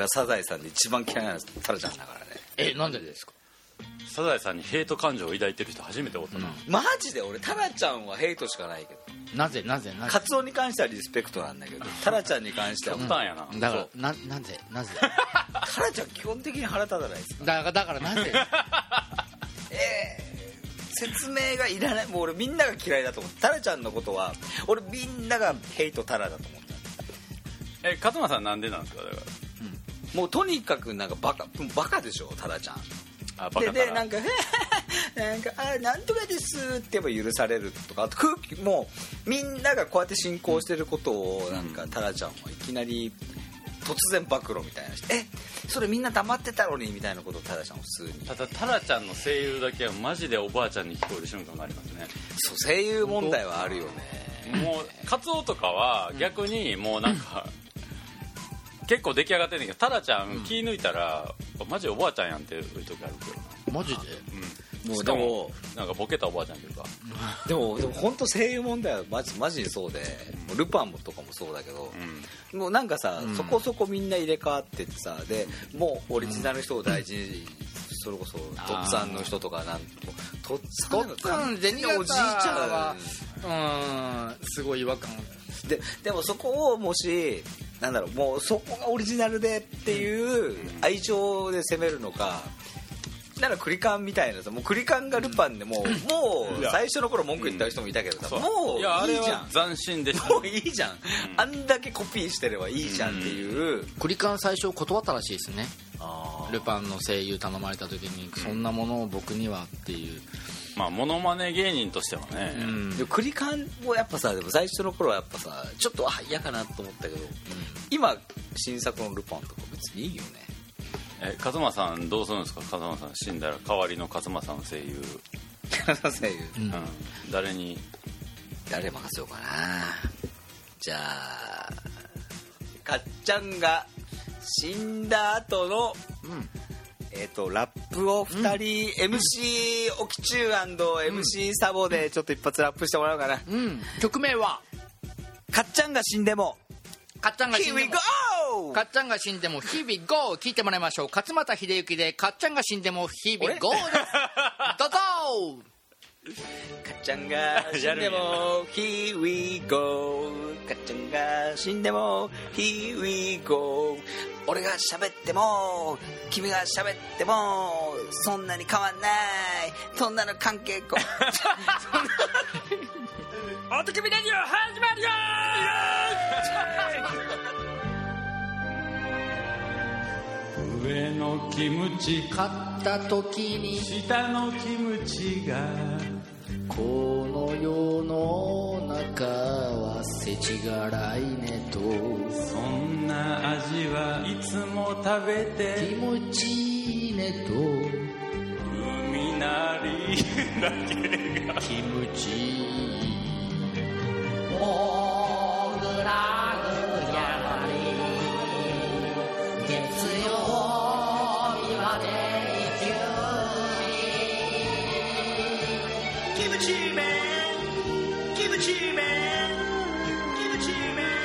がサザエさんで一番嫌いなのはタラちゃんだからね。 なんでですか？ サザエさんにヘイト感情を抱いてる人初めておったな、 マジで俺タラちゃんはヘイトしかないけど、 なぜカツオに関してはリスペクトなんだけど、タラちゃんに関しては極端やな。 だからなぜタラちゃん基本的に腹立たないですか？ だからなぜ説明がいらない。もう俺みんなが嫌いだと思う。タラちゃんのことは俺みんながヘイトタラだと思った。 勝間さんなんでなんですか？だからもうとにかくなんかバカでしょタラちゃん。 バカタラでなんかなんかなんとかですって言えば許されるとか、あと空気もみんながこうやって進行してることをなんかタラちゃんはいきなり突然暴露みたいなそれみんな黙ってたのにみたいなことをタラちゃん普通に。 ただタラちゃんの声優だけはマジでおばあちゃんに聞こえる瞬間がありますね。 そう声優問題はあるよね。 もうカツオとかは逆にもうなんか結構出来上がってんねんけど、タラちゃん気抜いたらマジでおばあちゃんやんっていう時あるけどマジで、 もうしかもなんかボケたおばあちゃんというか、 でも本当声優問題はマジでそうで、ルパンとかもそうだけど、もうなんかさ、そこそこみんな入れ替わってってさ、でもうオリジナルの人を大事に、それこそとっつぁんの人とかなんとっつぁん銭形おじいちゃんすごい違和感でもそこをもしなんだろう、もうそこがオリジナルでっていう愛情で攻めるのか、ならクリカンみたいなさ、もうクリカンがルパンでもう最初の頃文句言った人もいたけどさ、もういいじゃん。 あれは斬新でした。 もういいじゃん、あんだけコピーしてればいいじゃんっていう。 クリカン最初断ったらしいですね。ルパンの声優頼まれた時に、そんなものを僕にはっていう、 まあモノマネ芸人としてはね、 でもクリカンもやっぱさ、でも最初の頃はやっぱさちょっと嫌かなと思ったけど、今新作のルパンとか別にいいよね。 勝間さんどうするんですか？勝間さん死んだら代わりの勝間さん声優声優、 誰に任せようかな。じゃあかっちゃんが死んだ後の、ラップを2人、MC オキチュー&MC サボでちょっと一発ラップしてもらおうかな。 曲名はかっちゃんが死んでもかっちゃんが死んでも Here we go! かっちゃんが死んでも Here we go! 聞いてもらいましょう。勝俣秀之でかっちゃんが死んでも Here we go! ですどうぞ。 かっちゃんが死んでも Here we go! かっちゃんが死んでも Here we go! 俺が喋っても君が喋ってもそんなに変わんない、そんなの関係こおときびレディオ始まるよー。上のキムチ買った時に下のキムチがこの世の中は世知辛いねと、 そんな味はいつも食べて気持ちいいねと、 海なりだけが気持ちいいモグラグやり月曜日までキムチーメンキムチーメンキムチーメン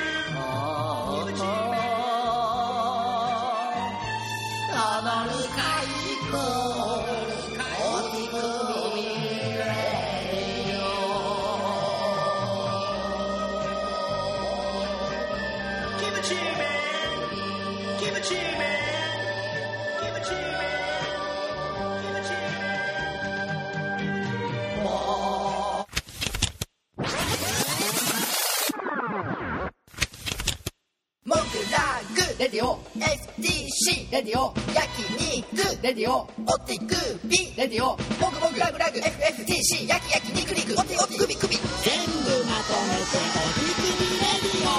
レディオ STC レディオ焼肉レディオオティクビレディオモグモグラグラグ FFTC 焼き焼き肉肉オテオテクビクビ全部まとめてオティクビレディ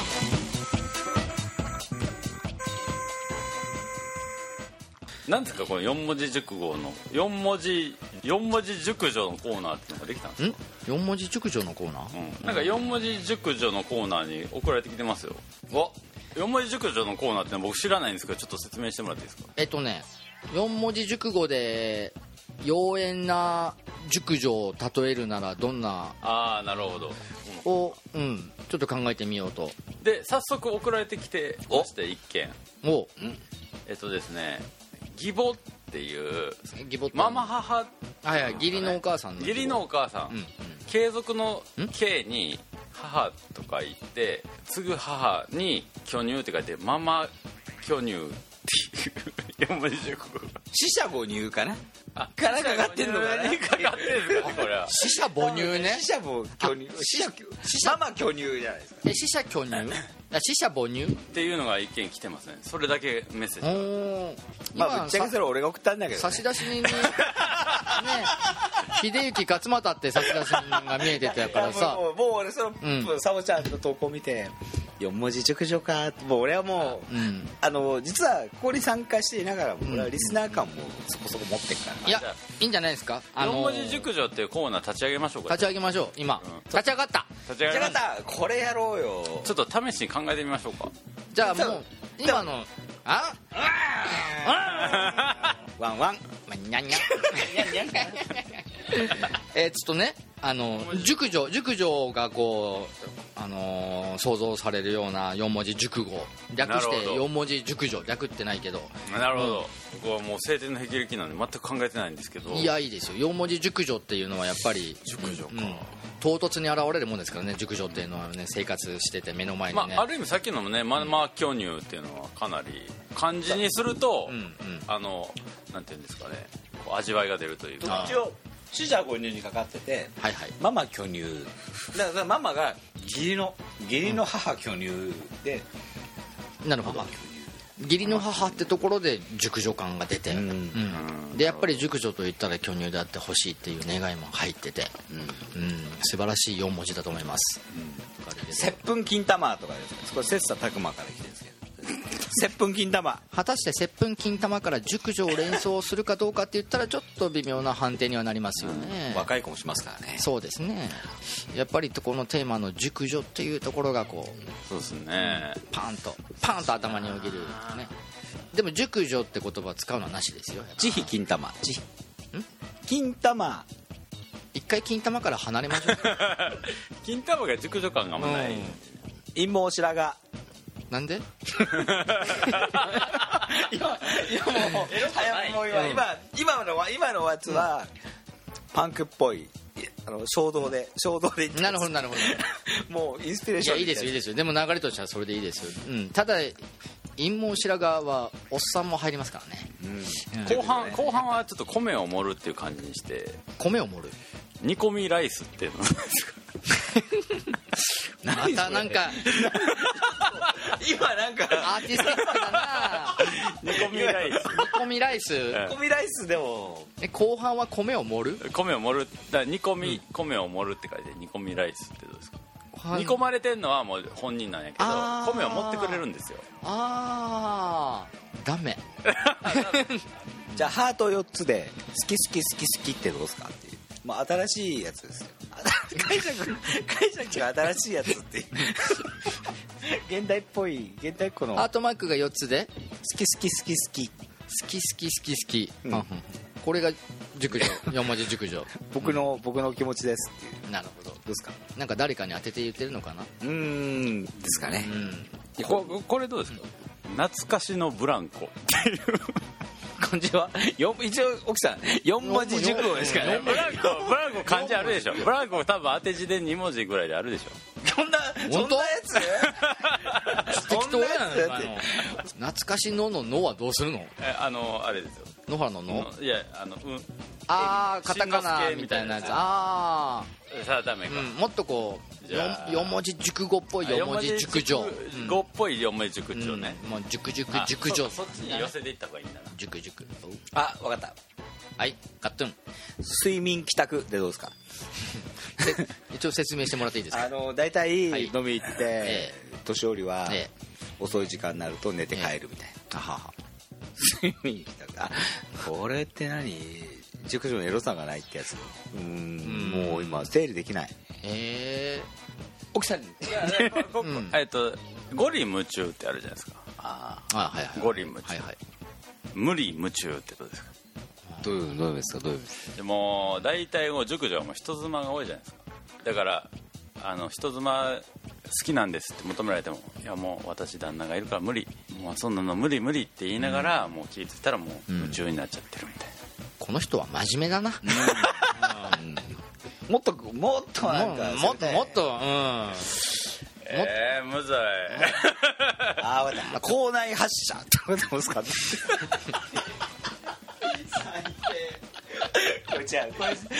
オ。なんですかこの4文字熟語の4文字熟女のコーナーってのができたんですか ？4文字熟女のコーナー？ なんか4文字熟女のコーナーに送られてきてますよ。4文字熟女のコーナーってのは僕知らないんですけど、ちょっと説明してもらっていいですか ？4文字熟語で妖艶な熟女を例えるならどんななるほどを、ちょっと考えてみようと。 で早速送られてきてまして1件ですね義母っていう義母ってママ母はいはい、義理のお母さんの義理のお母さん、 うんうん、 継続の継に母とか言って継ぐ母に巨乳って書いてママ巨乳っていう4文字熟語。 四捨五入かなあからかかってんのかなかかってんですかねこれは。 四捨母乳ね。 四捨母巨乳ママ巨乳じゃないですか。 四捨巨乳四捨母乳っていうのが一件来てますね。それだけメッセージ。 まあぶっちゃけそれ俺が送ったんだけど、ね、 差出人にね秀幸勝俣って差出人が見えてたからさもう俺その、サボちゃんの投稿見て4文字熟女かもう俺はもう、実はここに参加していながらも俺はリスナー感もそこそこ持ってるから、 いやいいんじゃないですか。 4文字熟女っていうコーナー立ち上げましょうか。 立ち上げましょう今、立ち上がったこれやろうよ。 ちょっと試しに考えてみましょうか。 じゃあもう今のワンワンにゃんにゃんね熟女がこう想像されるような4文字熟語略して4文字熟女略ってないけどなるほど、僕はもう晴天の霹靂なんで全く考えてないんですけどいやいいですよ4文字熟女っていうのはやっぱり熟女か、 唐突に現れるもんですからね熟女っていうのはね生活してて目の前にね、 ある意味さっきのねママ巨乳っていうのはかなり漢字にすると、なんていうんですかねこう味わいが出るというか一応四捨五入にかかってて、 はいはい、 ママ巨乳だからママが義理の母巨乳で、 なるほど義理の母ってところで熟女感が出て、でやっぱり熟女といったら巨乳であってほしいっていう願いも入ってて、素晴らしい4文字だと思います。 接吻金玉とかですね、これ切磋琢磨から来てるんですけど接吻金玉果たして接吻金玉から熟女を連想するかどうかって言ったらちょっと微妙な判定にはなりますよね、 若い子もしますからね。 そうですね、やっぱりこのテーマの熟女っていうところがこうそうですね、 パンと頭によぎるね。でも熟女って言葉使うのはなしですよ。 慈悲金玉金玉一回金玉から離れましょう金玉が熟女感があんまない、 陰謀白髪なんで今のやつはパンクっぽい衝動でなるほどもうインスピレーションいいですよでも流れとしてはそれでいいですよ、ただ陰謀白髪はおっさんも入りますからね、 後半はちょっと米を盛るっていう感じにして米を盛る煮込みライスっていうのですかまたなんか今なんかアーティスティックだな煮込みライスでも後半は米を盛る米を盛るだから煮込み、米を盛るって書いて煮込みライスってどうですか。煮込まれてんのはもう本人なんやけど米を持ってくれるんですよ。 ダメじゃあハート4つで好きってどうですかっていう、まあ、新しいやつですよ解釈が新しいやつっていう現代っ子のハートマークが4つで好き、 これが熟女4文字熟女僕の気持ちですっていう。 なるほど。 どうですか。 なんか誰かに当てて言ってるのかな。 ですかね。 これどうですか。懐かしのブランコっていう感じは一応奥さん4文字熟語ですからね。 ブランコ漢字あるでしょ。ブランコ多分当て字で2文字ぐらいであるでしょ。 そんなやつ適当やん。懐かしのはどうするの。 あれですよ。 野原ののいやカタカナみたいなやつ。 さあダメか、 もっとこう4文字熟語っぽい4文字熟女語っぽい4文字熟女ね、 もう熟女そっちに寄せていった方がいいんだな。 熟分かった。 はいガットン睡眠帰宅でどうですか一応説明してもらっていいですか。 大体飲み行って年寄りは遅い時間になると寝て帰るみたいな。睡眠帰宅。これって何熟女のエロさがないってやつ。もう今整理できない。奥さんにゴリ夢中ってあるじゃないですか。ゴリ夢中、無理夢中ってどうですか。 どういう意味ですか。 でも大体熟女はもう人妻が多いじゃないですか。だから人妻好きなんですって求められても、いやもう私旦那がいるから無理、もうそんなの無理無理って言いながら、もう聞いてたらもう夢中になっちゃってるみたいな、 この人は真面目だな、 もっとなんかもっとむずいああ分かった校内発射ってことですかこれは違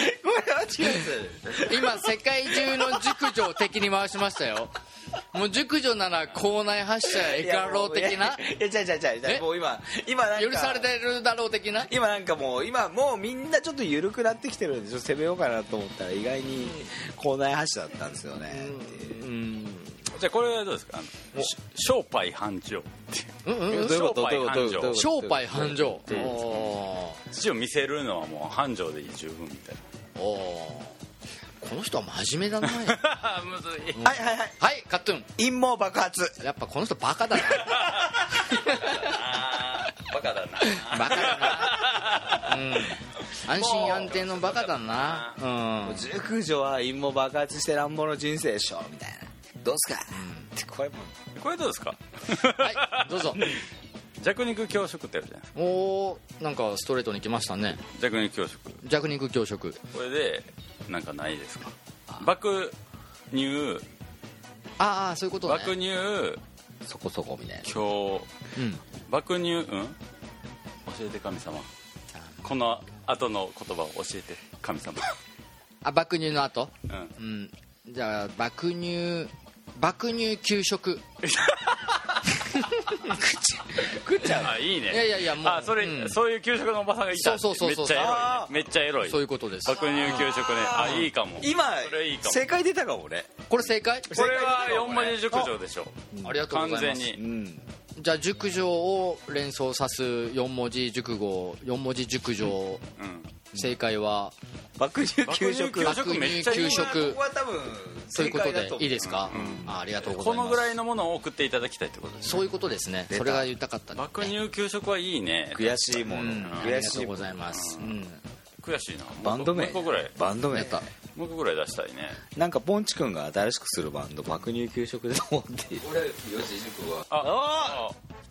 う今世界中の熟女を敵に回しましたよ。もう熟女なら校内発射エカロ的な、 いや違うもう今なんか許されてるだろう的な、 今なんかもうみんなちょっと緩くなってきてるんで、ちょっと攻めようかなと思ったら意外に校内発射だったんですよね。 じゃあこれはどうですか、商売繁盛っていう、 どういうこと商売繁盛、 父を見せるのはもう繁盛で十分みたいな。 この人は真面目だなむずい。 はいカットゥン、 陰謀爆発。 やっぱこの人バカだなバカだなバカだな、安心安定のバカだな。 熟女は陰謀爆発してなんぼの人生でしょみたいな、どうすか、ってこれどうですかはいどうぞ弱肉強食ってあるじゃないですか。 おー、なんかストレートに来ましたね。 弱肉強食、 弱肉強食、 これでなんかないですか。爆乳、 そういうことね。 爆乳そこそこみたいな。 強、爆乳、教えて神様、この後の言葉を教えて神様爆乳の後、 うんじゃあ爆乳給食食っちゃう。 あ、いいね。 いやもうそれ、そういう給食のおばさんがいた。 そうめっちゃエロいね。めっちゃエロい。 そういうことです。 爆乳給食ね。いいかも。 今それいいかも。 正解出たかもね。 これ正解？ これは4文字熟女でしょ。 ありがとうございます。 完全に。 じゃあ熟女を連想さす4文字熟語、4文字熟女、正解は爆乳給食。 爆乳めっちゃいい。 給食。 ここは多分ということでいいですか？ありがとうございます。 このぐらいのものを送っていただきたいってことですね。 そういうことですね。それが言いたかった。 爆乳給食はいいね。 悔しいもの。 ありがとうございます。 悔しいな。 バンド名。 もう一個ぐらい。 バンド名。 もう一個ぐらい出したいね。 なんかポンチ君が新しくするバンド爆乳給食で思っている。 俺四字熟語はあ、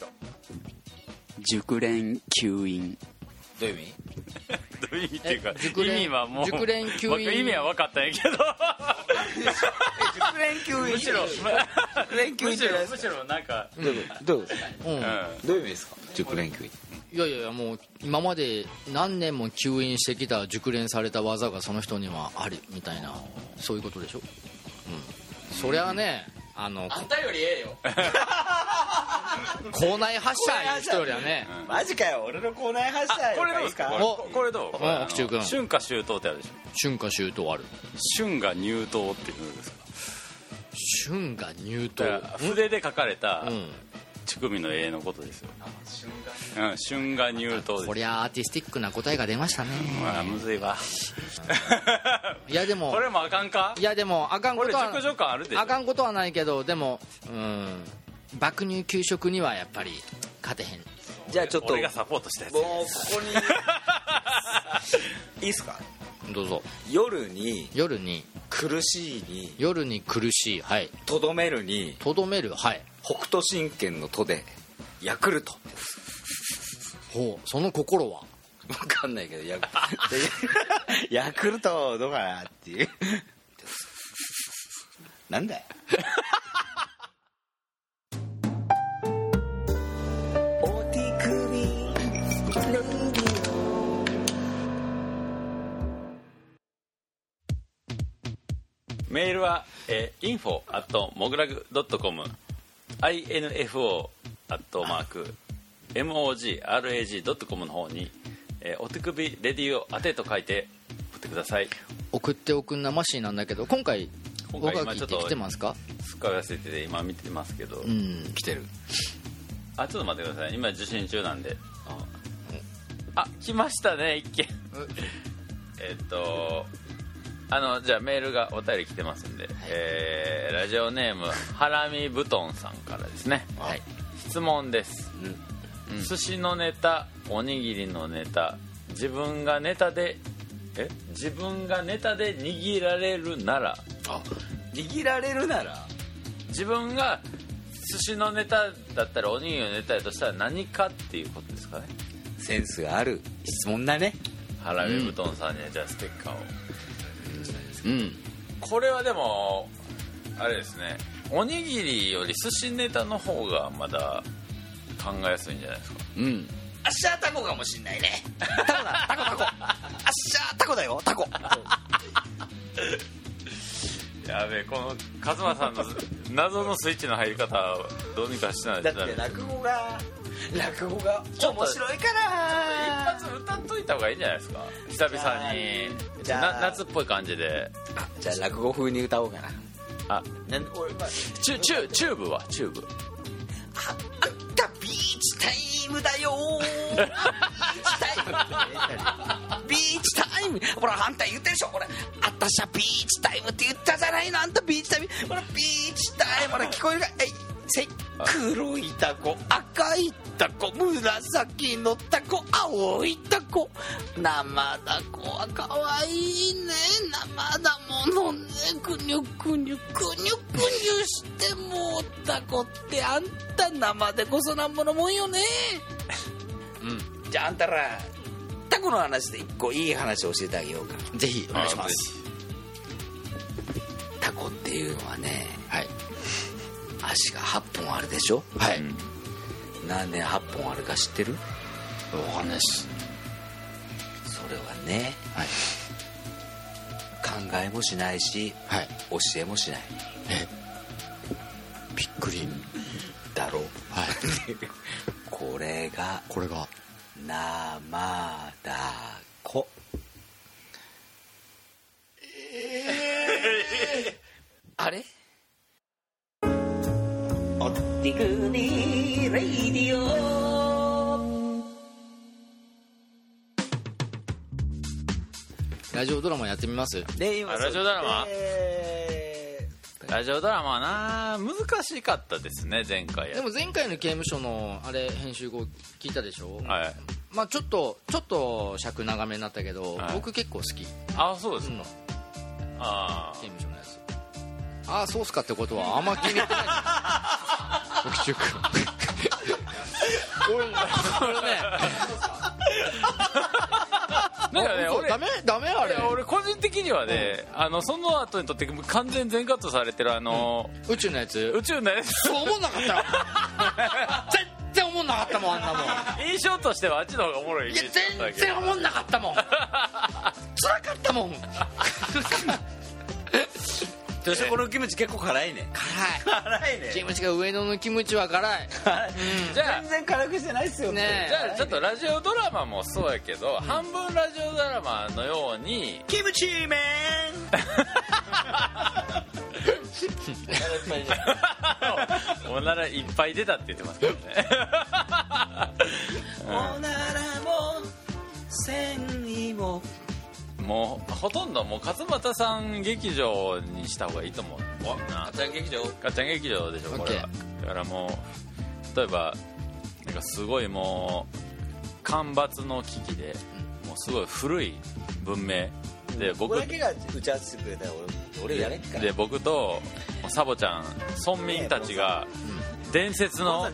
熟練吸引。 どういう意味？ どういう意味っていうか、 熟練意味はもう熟練吸引、 意味は分かったんやけど熟練吸引。 むしろむしろなんかどういう意味ですか？熟練吸引。 いやもう今まで何年も吸引してきた熟練された技がその人にはあるみたいな、そういうことでしょ。そりゃね、 あんたよりええよ。 校内発射いう人よりはね。 マジかよ、俺の校内発射。 これどうですか？これどう？ 奥中君。 春夏秋冬ってあるでしょ。 春夏秋冬ある。 春が入冬っていうんですか？ 春が入冬。 筆で書かれた乳首の絵のことですよ。春が入冬です。 こりゃアーティスティックな答えが出ましたね。 むずいわ。 いやでもこれもあかんか？ いやでもあかんことはこれ熟女感あるでしょ。 あかんことはないけど、でも爆乳給食にはやっぱり勝てへん。 じゃあちょっと俺がサポートしたやつ。 もうここにいいっすか？ どうぞ。 夜に苦しいに夜に苦しい、はい。 とどめるにとどめる、はい。 北斗神拳のとでヤクルト。 ほう、その心は分かんないけどヤクルトどうかなっていうなんだよメールは、info@mograg.com info@mograg.com の方に、お手首レディオ宛てと書いて送ってください。 送っておくんなましなんだけど、今回おはがきって来てますか？ 使わせて今見てますけど、 来てる。 ちょっと待ってください、今受信中なんで。来ましたね、一件。じゃあメールがお便り来てますんで、ラジオネームハラミ布団さんからですね。はい、質問です。寿司のネタ、おにぎりのネタ、自分がネタで握られるなら握られるなら自分が寿司のネタだったらおにぎりのネタやとしたら何かっていうことですかね。 センスがある質問だね。 ハラミ布団さんにはじゃあステッカーを、 うんこれはでもあれですね、おにぎりより寿司ネタの方がまだ考えやすいんじゃないですか。 うんあっしゃータコかもしんないね。タコだタコタコ。あっしゃータコだよタコ。 やべえ、このカズマさんの謎のスイッチの入り方どうにかしてないとだって落語が面白いから。 一発歌っといた方がいいんじゃないですか、久々に。 じゃあ夏っぽい感じで。 じゃあ落語風に歌おうかな。 あ、 俺チューブはチューブ。 あったビーチタイムだよビーチタイムほら反対言ってるでしょ。これあったしゃビーチタイムって言ったじゃないの。あんたビーチタイムほらビーチタイムほら聞こえるか。せい黒いタコ赤いタコ紫のタコ青いタコ生タコはかわいいね。生だものね。くにゅくにゅくにゅくにゅしてもうタコってあんた生でこそなんぼのもんよね。うん。じゃああんたらタコの話で一個いい話を教えてあげようか。 ぜひお願いします。 タコっていうのはね、 はい、 足が8本あるでしょ。 はい、 なんで8本あるか知ってる？ お話。 それはね、 はい、 考えもしないし、 はい、 教えもしない。 びっくりだろう。 はいこれがこれが生だこ。あれ？おってくにレイディオ。 ラジオドラマやってみます？ ラジオドラマ？ラジオドラマはな難しかったですね前回や。 でも前回の刑務所のあれ編集後聞いたでしょ。 はい。 まあちょっと尺長めになったけど、はい、僕結構好き。 あ、そうですか。 ああ。刑務所のやつ。ああそうっすかってことはあんま気に入ってない。沖中君。これね。 なんかね、俺ダメあれ。 俺個人的にはね、その後にとって完全全カットされてる宇宙のやつ。そう思んなかったよ。全然思んなかったもんあんなもん。 印象としてはあっちの方がおもろい。 いや全然思んなかったもん。辛かったもん。 そしてこのキムチ結構辛いね。辛いね。 キムチが上野のキムチは辛い。 じゃあ全然辛くしてないっすよね。 じゃあちょっとラジオドラマもそうやけど、半分ラジオドラマのようにキムチメンおならいっぱい出たって言ってますからね。 おならも繊維ももうほとんどもう勝俣さん劇場にした方がいいと思う。 かっちゃん劇場？ かっちゃん劇場でしょこれは。だからもう例えばなんかすごいもう干ばつの危機でもうすごい古い文明で僕だけが打ち合わせしてくれたら俺やれっから。 で僕とサボちゃん村民たちが伝説の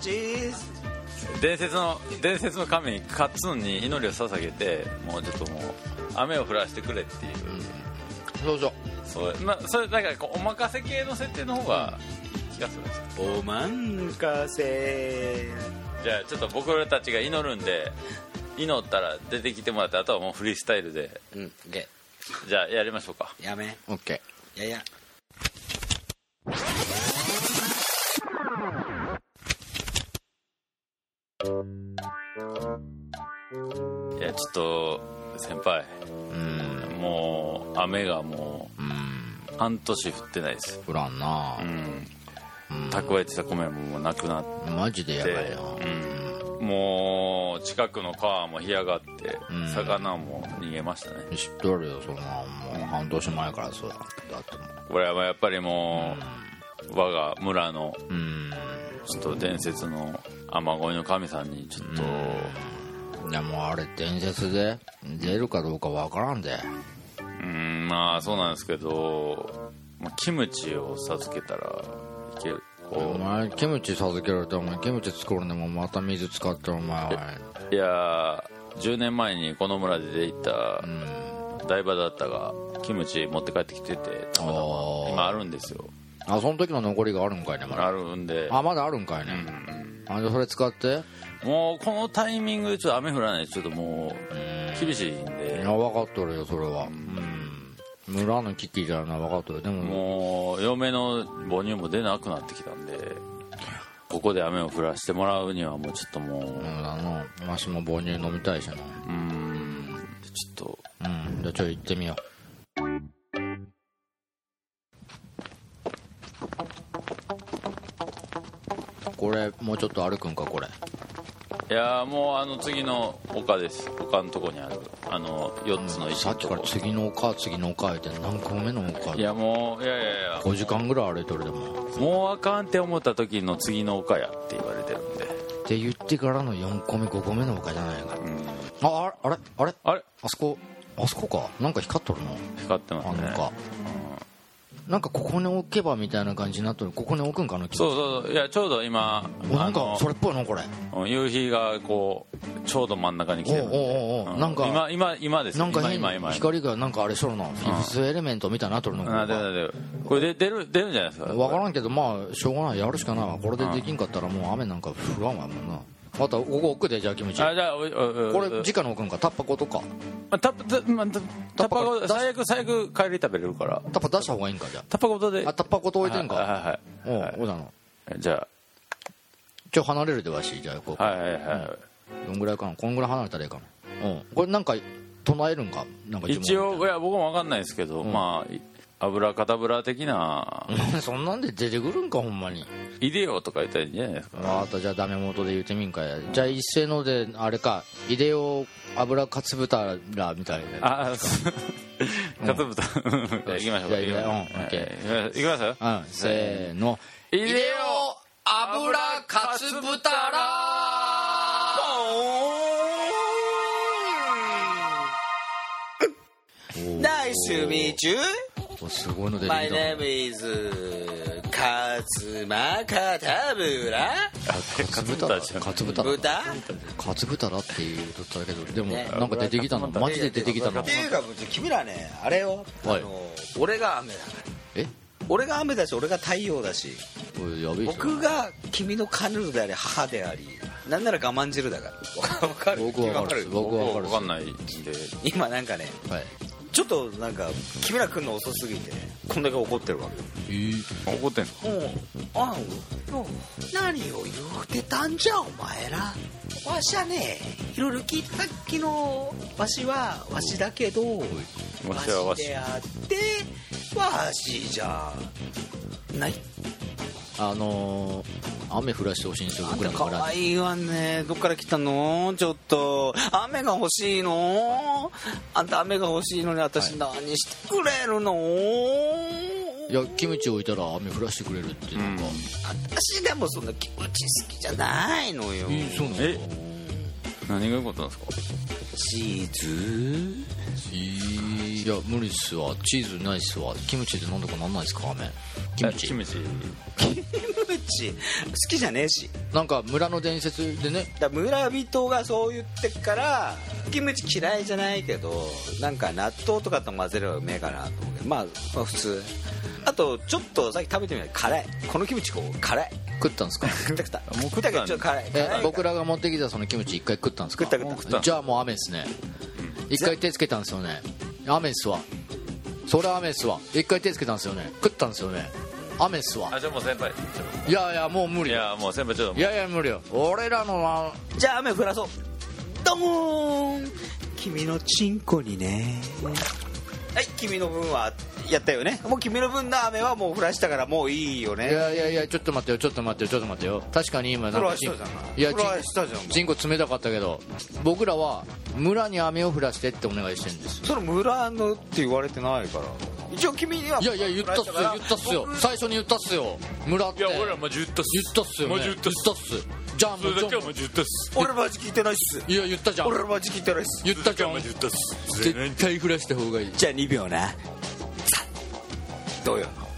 神カッツンに祈りを捧げてもうちょっともう雨を降らしてくれっていう、そうそれだからお任せ系の設定の方がいい気がするんです。 お任せ。 じゃあちょっと僕らたちが祈るんで祈ったら出てきてもらって、あとはもうフリースタイルで。じゃあやりましょうか。 やめ。 オッケー。いやいやちょっと先輩、もう雨がもう半年降ってないです。 降らんな。 蓄えてた米ももうなくなってマジでやばいな。 もう近くの川も干上がって、魚も逃げましたね。 知っとるよそんな。もう半年前からそうだってもうこれはやっぱりもう、我が村のちょっと伝説の雨乞いの神さんにちょっと、 でもあれ伝説で出るかどうかわからんで。 まあそうなんですけど、 キムチを授けたらいける。 お前キムチ授けられてお前キムチ作るのもまた水使ってお前いや10年前にこの村で出ていた台場だったがキムチ持って帰ってきててたまたま今あるんですよ。 あ、その時の残りがあるんかいね。まだあるんで。 あ、まだあるんかいね。あ、じゃあそれ使ってもうこのタイミングでちょっと雨降らないとちょっともう厳しいんで。 いや分かっとるよそれは。村の危機じゃな分かっとる。でももう嫁の母乳も出なくなってきたんでここで雨を降らしてもらうにはもうちょっともうわしも母乳飲みたいしな。 ちょっとじゃあちょっと行ってみよう。これもうちょっと歩くんかこれ。 いやもう次の丘です。丘のとこにある4つの石さっきから次の丘って何個目の丘。 いやもういや 5時間ぐらい歩いとるでもうあかんって思った時の次の丘やって言われてるんでって言ってからの4個目5個目の丘じゃないか、あれあそこか。なんか光っとるの。 光ってますね。 なんかここに置けばみたいな感じになっとる。ここに置くんかな。 そういやちょうど今なんかそれっぽいのこれ。 夕日がこうちょうど真ん中に来てるんでなんか今です。 なんか今光がなんかあれしとるの。フィフスエレメントみたいになっとるの。 これで出るんじゃないですか。 分からんけどまあしょうがない。やるしかないわ。これでできんかったらもう雨なんか降らんわもんな。またここ置くで。じゃあキムチこれ直に置くんか。タッパごとか。 タッパごと最悪帰り食べれるからタッパ出した方がいいんか。じゃあタッパごとで。 タッパごと置いてんか。 はいおうだの。 じゃあちょ離れるでわし。じゃあこうどんぐらいかな。こんぐらい離れたらいいかな。これなんか唱えるんか。なんか一応いや僕も分かんないですけどまあ油かたぶら的なそんなんで出てくるんかほんまに。 イデオとか言ったらいいんじゃないですか。 あとじゃあダメ元で言うてみんかや。じゃあ一斉のであれか。イデオ油かつぶたらみたいな。 かつぶた行きましょうか。行きますよ。 せーの。 イデオ油かつぶたら Nice to meet you. すごいの出てきた。 My name is 勝間片村。 かつぶたらって言うとったけどでもなんか出てきたの。マジで出てきたの。 っていうか君らねあれよ。俺が雨だから。俺が雨だし俺が太陽だし僕が君の彼女であり母でありなんなら我慢汁だから分かる。 僕は分かんないんで今なんかねちょっとなんか君ら来るの遅すぎてこんだけ怒ってるわけ。 怒ってんの？何を言うてたんじゃお前ら。わしはねいろいろ聞いた昨日わしはわしだけどわしであってわしじゃない。 雨降らしてほしいんですよ僕らかわいいわね。どっから来たの。ちょっと雨が欲しいの。あんた雨が欲しいのに私何してくれるの。 いやキムチ置いたら雨降らしてくれるっていうのか。 私でもそんなキムチ好きじゃないのよ。 そうなの。 何がいいことなんですか。 チーズいや無理っすわ。チーズないっすわ。キムチで飲んだかなんないっすか。雨キムチ好きじゃねえし。 なんか村の伝説でね村人がそう言ってからキムチ嫌いじゃないけどなんか納豆とかと混ぜればうめえかなと思うけどまあ普通。あとちょっとさっき食べてみたら辛い。このキムチ辛い。 食ったんですか。 食ったもう食ったけどちょっと辛い。 僕らが持ってきたそのキムチ一回食ったんですか。 食ったじゃあもう雨っすね。一回手つけたんですよね。雨っすわ。それは雨っすわ。一回手つけたんですよね。食ったんですよね。雨っすわ。 じゃあもう先輩いやもう無理。 いやもう先輩ちょっといや無理よ。俺らのはじゃあ雨降らそう。ドーン。君のチンコにね。はい君の分はやったよね。もう君の分の雨はもう降らしたからもういいよね。 いやちょっと待ってよ。確かに今なんかチンコ冷たかったけど僕らは村に雨を降らしてってお願いしてるんです。 その村のって言われてないから一応君には。 いや言ったっすよ最初に言ったっすよ村って。 いや俺らマジ言ったっすよね。言ったっす。じゃあもう俺マジ聞いてないっす。 いや言ったじゃん。 俺マジ聞いてないっす。 言ったじゃん。絶対降らした方がいい。 じゃあ2秒な。どうよ。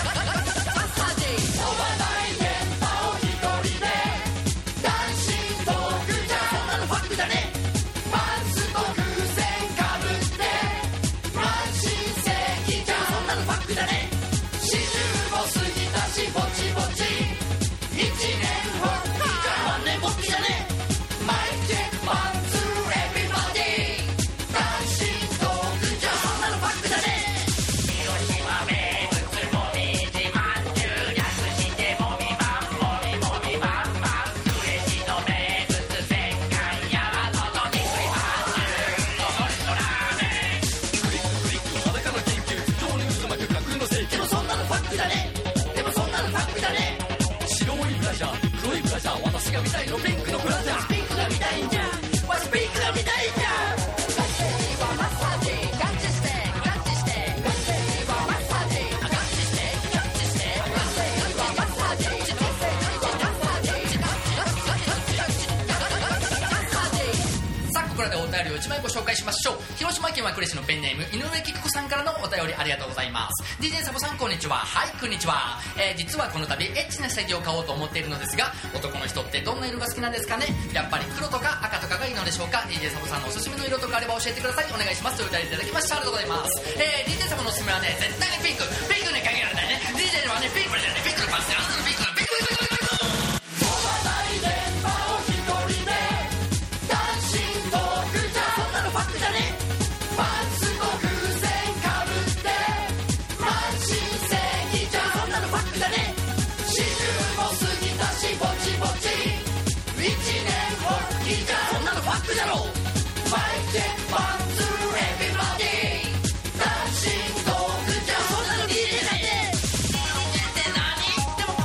1枚ご紹介しましょう。広島県は呉市のペンネーム井上貴子さんからのお便りありがとうございます。 DJ サボさんこんにちは。はい、こんにちは。実はこの度エッチな下着を買おうと思っているのですが、男の人ってどんな色が好きなんですかね。やっぱり黒とか赤とかがいいのでしょうか。 DJ サボさんのおすすめの色とかあれば教えてください。お願いしますというお便りいただきました。ありがとうございます。DJ サボのおすすめはね、絶対にピンクに限られないね。 DJ はねピンクでね、ピンクのパンツで、ピンクでも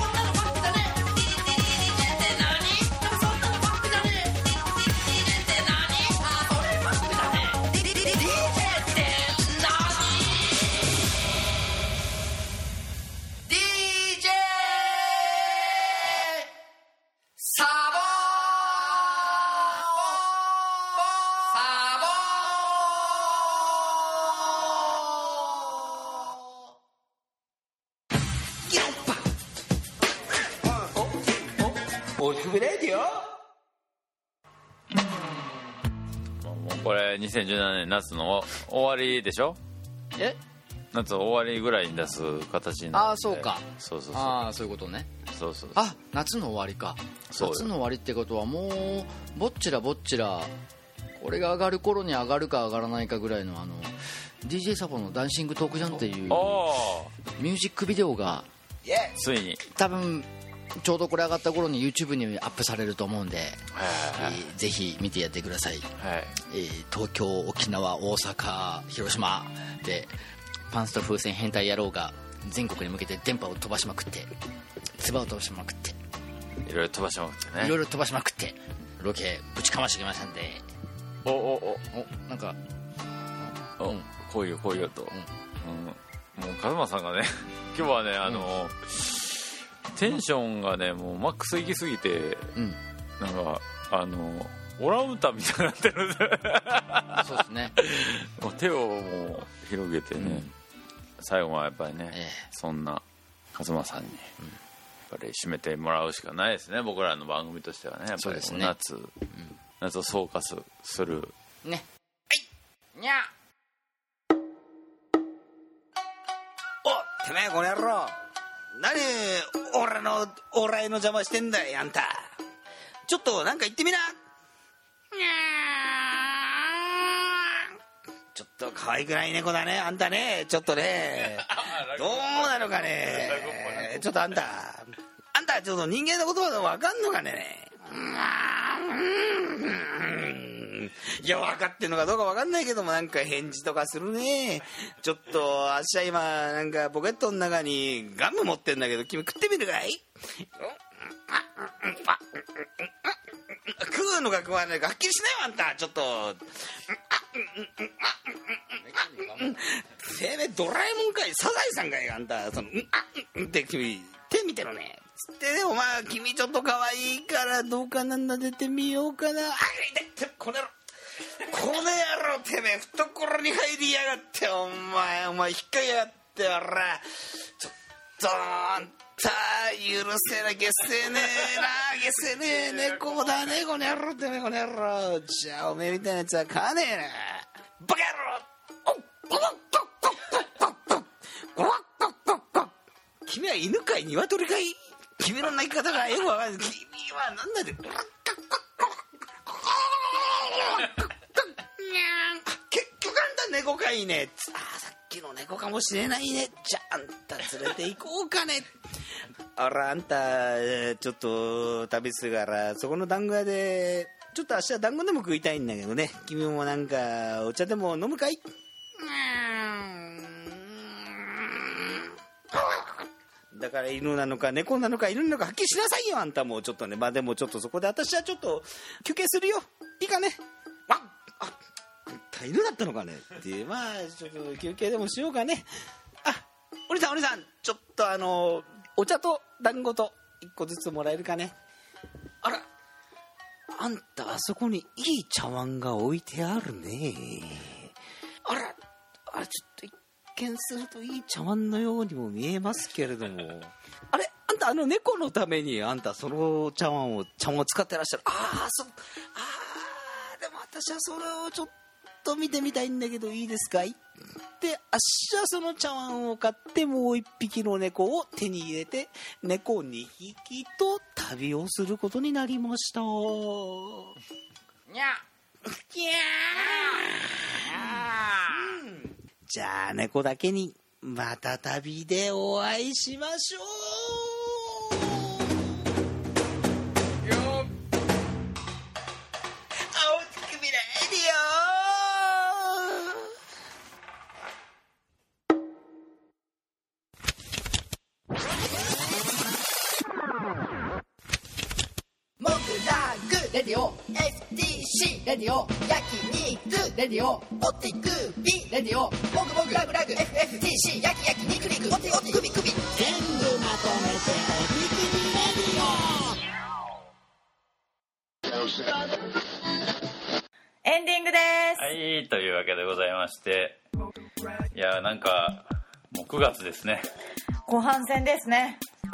おつくびレディオ。 もうこれ2017年夏の終わりでしょ。夏終わりぐらいに出す形になって。 ああそうか。 そうああそういうことね。 そうあ、夏の終わりか。夏の終わりってことはもうぼっちらこれが上がる頃に上がるか上がらないかぐらいのDJ サボのダンシングトークジャンっていうミュージックビデオがついに多分ちょうどこれ上がった頃に YouTube にアップされると思うんで、ぜひ見てやってください。東京、沖縄、大阪、広島でパンスト風船変態野郎が全国に向けて電波を飛ばしまくって、唾を飛ばしまくって、 いろいろ飛ばしまくってね、 いろいろ飛ばしまくってロケぶちかましてきましたんで、なんかこういうと、もうカズマさんがね今日はねテンションがねもうマックス行きすぎて、なんかオランウータンみたいになってるんでそうですねもう手をもう広げてね、最後はやっぱりね、そんなカズマさんにやっぱり締めてもらうしかないですね、僕らの番組としてはね。やっぱり夏を総括するね。にゃお、てめえこの野郎、何俺の邪魔してんだよあんた。ちょっとなんか言ってみな。ちょっと可愛くない猫だねあんたね。ちょっとねどうなのかね。ちょっとあんたちょっと人間の言葉で分かんのかね。いや分かってんのかどうか分かんないけども、なんか返事とかするね。ちょっとあっしは今なんかポケットの中にガム持ってんだけど、君食ってみるかい。食うのか食わないかはっきりしないわあんた。ちょっとてめえドラえもんかいサザエさんかいあんた。って君手見てろねつって。でもまあ君ちょっと可愛いからどうかな、撫でてみようかな。あ、痛い、この野郎てめえ懐に入りやがって。お前引っ掛けやがっておら。ちょっとあんた許せなげせねえ猫だねこの野郎てめえこの野郎。じゃあおめえみたいなやつは買わねえなバカ野郎。君は犬かい鶏かい。君の鳴き方がよくわかんない。君は何だで結局あんた猫かいね。さっきの猫かもしれないね。じゃああんた連れて行こうかね。あらあんたちょっと旅するからそこの団子屋でちょっと明日団子でも食いたいんだけどね。君もなんかお茶でも飲むかい。だから犬なのか猫なのか犬なのかはっきりしなさいよあんたも。ちょっとね、まあでもちょっとそこで私はちょっと休憩するよ。いいかね。あんた犬だったのかねってまあちょっと休憩でもしようかね。お兄さんちょっとお茶と団子と1個ずつもらえるかね。あらあんたあそこにいい茶碗が置いてあるね。あらちょっと一見するといい茶碗のようにも見えますけれども、あれあんた猫のためにあんたその茶碗を使ってらっしゃる。でも私はそれをちょっと見てみたいんだけどいいですかい。であっしはその茶碗を買ってもう1匹の猫を手に入れて猫2匹と旅をすることになりました。にゃじゃあ猫だけにまた旅でお会いしましょうよ。青つくびレディモグラグレディオ STC レディオ焼肉レディオオティクビレディオモグモグラグラグ FFTC 焼肉肉オテオテクビクビ全部まとめてオティクビレディオ。 エンディングです。 はい、というわけでございまして、いやなんかもう9月ですね。 後半戦ですね。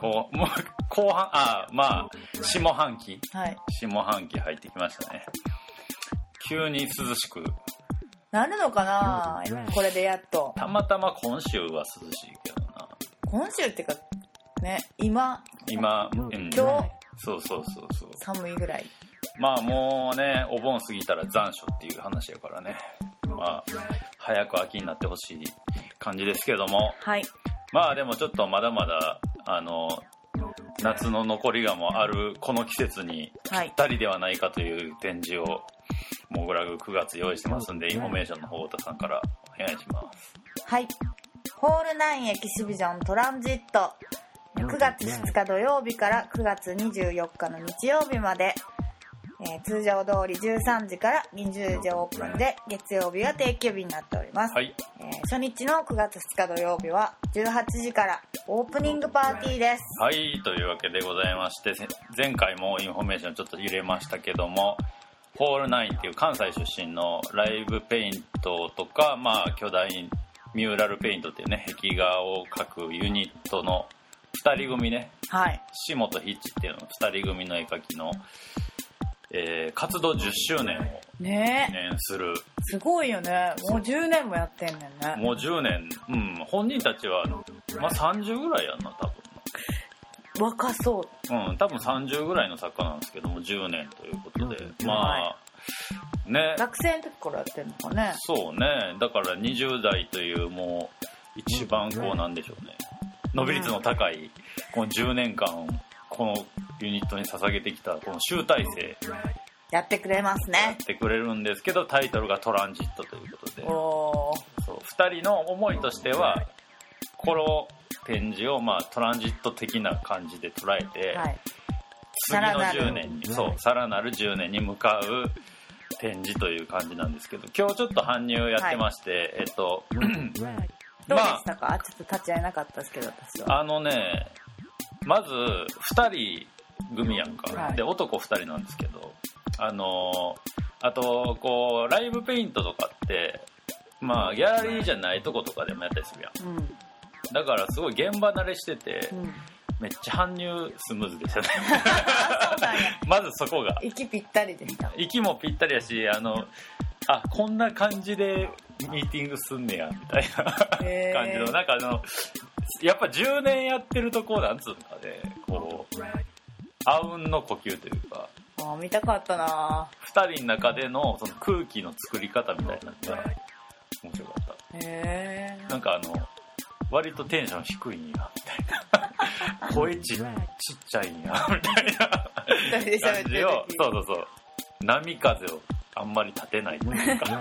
もう後半まあ下半期、 はい、 下半期入ってきましたね。急に涼しくなるのかな、これでやっと。 たまたま今週は涼しいけどな。 今週っていうかね、今、 うん、 今日そう寒いぐらい。 まあもうね、お盆過ぎたら残暑っていう話やからね、まあ早く秋になってほしい感じですけども、 はい、 まあでもちょっとまだまだ夏の残りがもあるこの季節にぴったりではないかという展示をモグラグ9月用意してますんで、インフォメーションの方太田さんからお願いします。 はい、ホール9エキシビジョントランジット、9月2日土曜日から9月24日の日曜日まで、通常通り13時から20時オープンで、月曜日は定休日になっております。 はい、 初日の9月2日土曜日は18時からオープニングパーティーです。 はい、というわけでございまして、前回もインフォメーションちょっと入れましたけども、ホール9っていう関西出身のライブペイントとか、まあ巨大ミューラルペイントっていうね、壁画を描くユニットの2人組ね、 はい、 下とヒッチっていうの2人組の絵描きの、活動10周年を記念する、 すごいよね。もう10年もやってんねんね。 もう10年、うん、本人たちは、まあ、30ぐらいやんな多分。 若そう。 うん、多分30ぐらいの作家なんですけども、10年ということで、まあね、 学生の時からやってんのかね。 そうね、だから20代というもう一番こうなんでしょうね、伸び率の高いこの10年間このユニットに捧げてきたこの集大成やってくれますね。 やってくれるんですけど、タイトルがトランジットということで、そう2人の思いとしてはこの展示をまあトランジット的な感じで捉えて、はい、次の10年にさらなる10年に向かう展示という感じなんですけど、今日ちょっと搬入やってまして、はい、どうでしたか、ちょっと立ち会えなかったですけど私は。 まず2人組やんか、はい、で男2人なんですけど、あとこうライブペイントとかってまあギャラリーじゃないとことかでもやったりするやん、うん、だからすごい現場慣れしてて、うん、めっちゃ搬入スムーズでしたねそうなんやまずそこが息ぴったりでした。 息もぴったりやし、こんな感じでミーティングすんねやみたいな感じの、なんかやっぱ10年やってるとこうなんつうのかで、こうあうんの呼吸というか、 見たかったな。 2人の中でのその空気の作り方みたいなのが面白かった。なんか割とテンション低いんやみたいな声ちっちゃいんやみたいな感じを、そう波風をあんまり立てないというか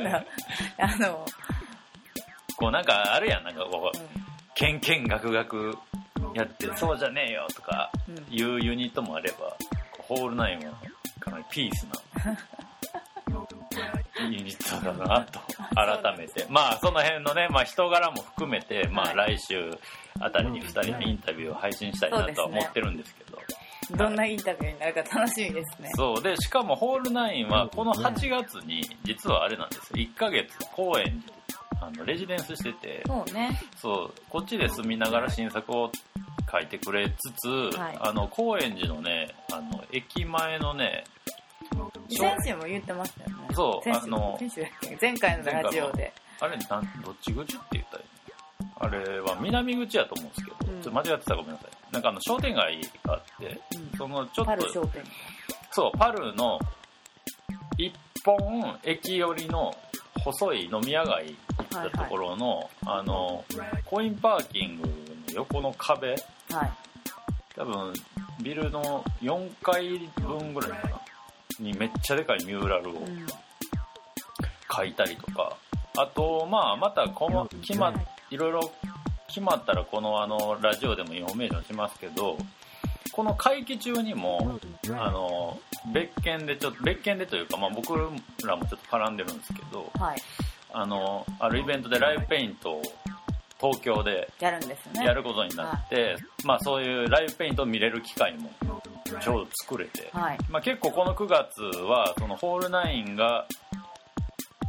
こうなんかあるやん、なんかこう、ケンケンガクガクやってそうじゃねえよとかいうユニットもあれば、ホール9はかなりピースなユニットだなと改めてまあその辺のね、まあ、人柄も含めて、まあ、来週あたりに2人のインタビューを配信したいなとは思ってるんですけど、 どんなインタビューになるか楽しみですね。 そうで、しかもホール9はこの8月に実はあれなんですよ、1ヶ月高円寺でレジデンスしてて、 そうね、 そうこっちで住みながら新作を書いてくれつつ、はい、高円寺のね駅前のね、 先週も言ってましたよね。 そう前回のラジオであれどっち口って言ったらいいの、あれは南口やと思うんですけど、ちょっと間違ってたらごめんなさい。なんか商店街があって、そのちょっとパル商店街、 そうパルの一本駅寄りの細い飲み屋街行ったところの、コインパーキングの横の壁、はい、多分ビルの4階分ぐらいかなにめっちゃでかいミューラルを描いたりとか、あとまたいろいろ決まったらこのラジオでもインフォメーションしますけど、この会期中にも別件でというか、僕らもちょっと絡んでるんですけど、はい、あるイベントでライブペイントを東京でやるんですね。 やることになって、そういうライブペイントを見れる機会もちょうど作れて、はい、結構この9月はそのホール9が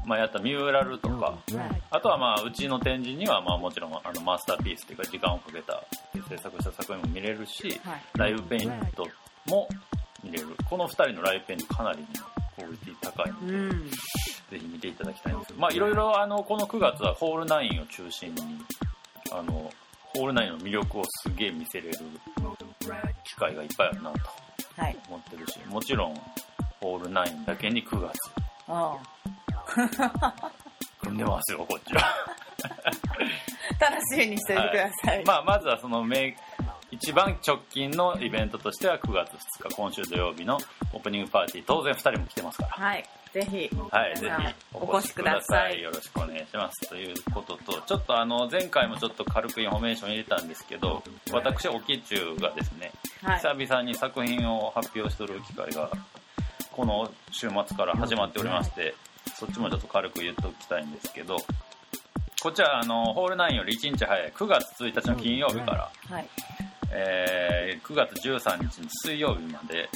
やったミューラルとか、あとはうちの展示にはもちろんマスターピースというか時間をかけた制作した作品も見れるし、ライブペイントも見れる。この2人のライブペイントかなりクオリティ高いので、ぜひ見ていただきたいんですけど、いろいろこの9月はホール9を中心にホール9の魅力をすげえ見せれる機会がいっぱいあるなと思ってるし、もちろんホール9だけに9月組んでますよ、こっちは。 楽しみにしておいてください。 まずはその一番直近のイベントとしては9月2日今週土曜日のオープニングパーティー、当然2人も来てますから、 ぜひ、 ぜひお越しください。よろしくお願いしますということと、ちょっと前回もちょっと軽くインフォメーション入れたんですけど、私オキチュがですね、久々に作品を発表しておる機会がこの週末から始まっておりまして、そっちもちょっと軽く言っておきたいんですけど、こっちはホール9より1日早い9月1日の金曜日から、9月13日の水曜日まで、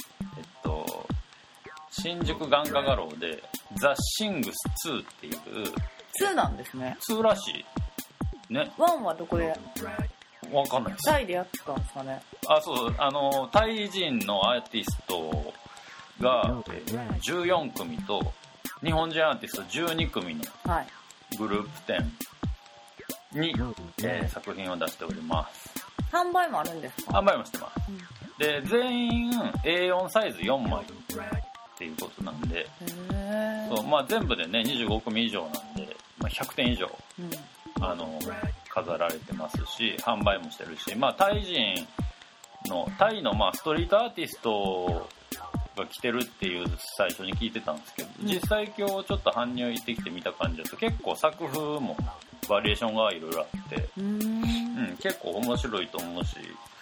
新宿眼科画廊でザ・シングス2っていう 2なんですね。 2らしいね。 1はどこでわかんないです。 タイでやってたんですかね。 そうタイ人のアーティストが14組と日本人アーティスト12組のグループ展に、作品を出しております。 販売もあるんですか？ 販売もしてます、で全員 A4 サイズ4枚っていうことなんで、全部でね25組以上なんで、100点以上、飾られてますし、販売もしてるし、タイのストリートアーティストが来てるっていう最初に聞いてたんですけど、実際今日ちょっと搬入行ってきてみた感じだと結構作風もバリエーションがいろいろあって、結構面白いと思うし、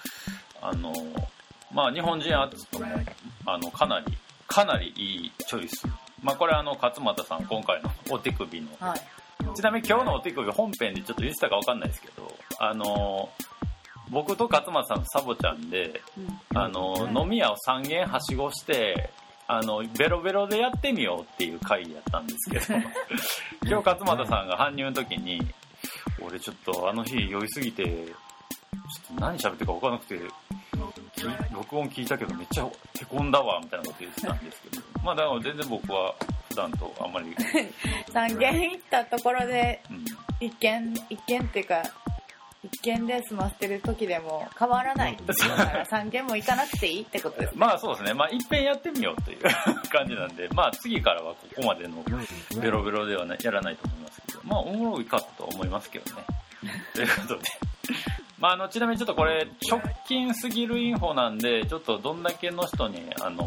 日本人アーティストもかなりいいチョイス。これ勝俣さん今回のお手首の、ちなみに今日のお手首本編でちょっと言ってたか分かんないですけど、僕と勝俣さんとサボちゃんで、飲み屋を3軒はしごしてベロベロでやってみようっていう回やったんですけど今日勝俣さんが搬入の時に、俺ちょっと日酔いすぎてちょっと何喋ってるか分からなくて録音聞いたけどめっちゃへこんだわみたいなこと言ってたんですけどだから全然僕は普段とあんまり 3軒行ったところで1軒っていうか1軒で済ませてる時でも変わらないだから3軒も行かなくていいってことですね。 そうですね。一遍やってみようという感じなんで、次からはここまでのベロベロではやらないと思いますけど、おもろいかと思いますけどね。ということでちなみにちょっとこれ直近すぎるインフォなんで、ちょっとどんだけの人に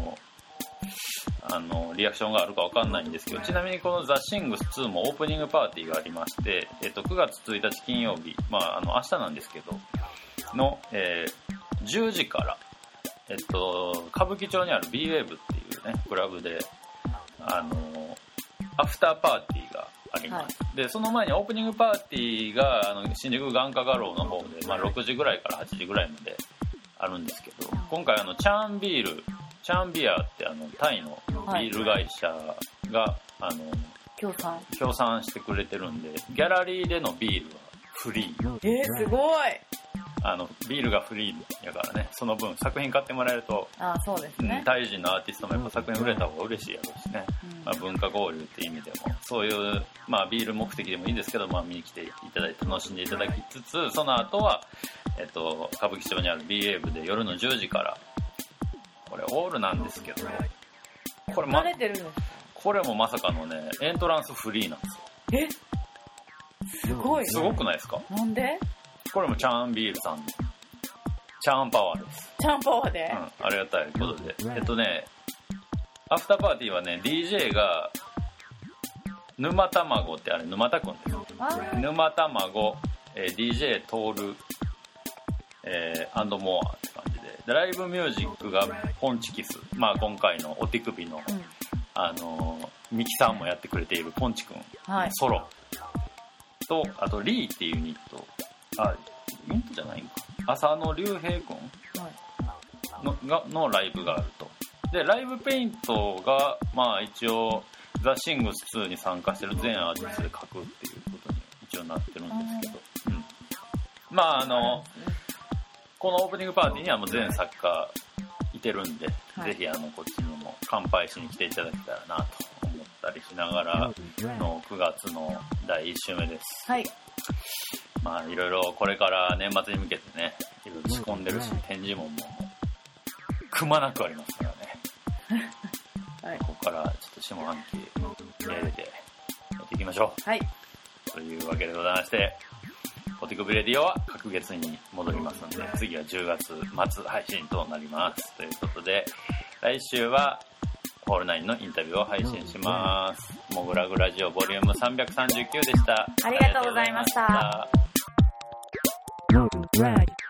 リアクションがあるかわかんないんですけど、ちなみにこのザ・シングス2もオープニングパーティーがありまして、9月1日金曜日、明日なんですけどの、10時から、歌舞伎町にある B-Wave っていうねクラブでアフターパーティーがあります、でその前にオープニングパーティーが新宿眼科画廊の方で、6時ぐらいから8時ぐらいまであるんですけど、今回チャンビアってタイのビール会社が、協賛してくれてるんで、ギャラリーでのビールはフリー。 すごい。 ビールがフリーやからね、その分作品買ってもらえると、 そうですね、 タイ人のアーティストもやっぱ作品売れた方が嬉しいやろうしね、文化交流っていう意味でもそういう、ビール目的でもいいですけど、見に来ていただいて楽しんでいただきつつ、その後は、歌舞伎町にある B-Wave で夜の10時から、これオールなんですけど、これ慣れてるんですか？ これもまさかのねエントランスフリーなんですよ。 すごい。 すごくないですか？ なんで？ これもチャーンビールさんで、チャーンパワーです。 チャーンパワーで、 ありがたいことで、アフターパーティーはね DJ が沼卵って沼田くんです。沼卵、DJ トール、アンドモアって感じで、ライブミュージックがポンチキス、今回のお手首の、ミキさんもやってくれているポンチくん、ソロと、あとリーっていうユニット、ユニットじゃないんか、浅野龍平くんのライブがあると。でライブペイントが一応ザ・シングス2に参加してる全アーティストで書くっていうことに一応なってるんですけど、まあこのオープニングパーティーにはもう全作家いてるんで、 はい、 ぜひこっちにも乾杯しに来ていただけたらなと思ったりしながらの9月の第1週目です。 はい。 まあいろいろこれから年末に向けてね、いろいろ仕込んでるし、展示もくまなくありますからね。はい、ここからちょっと下半期気合い入れてやっていきましょう。 はい。 というわけでございまして、ポティコビレディオは各月に戻りますので、次は10月末配信となります。ということで、来週はホールナインのインタビューを配信します。モグラグラジオボリューム339でした。 ありがとうございました。 Mogu Rag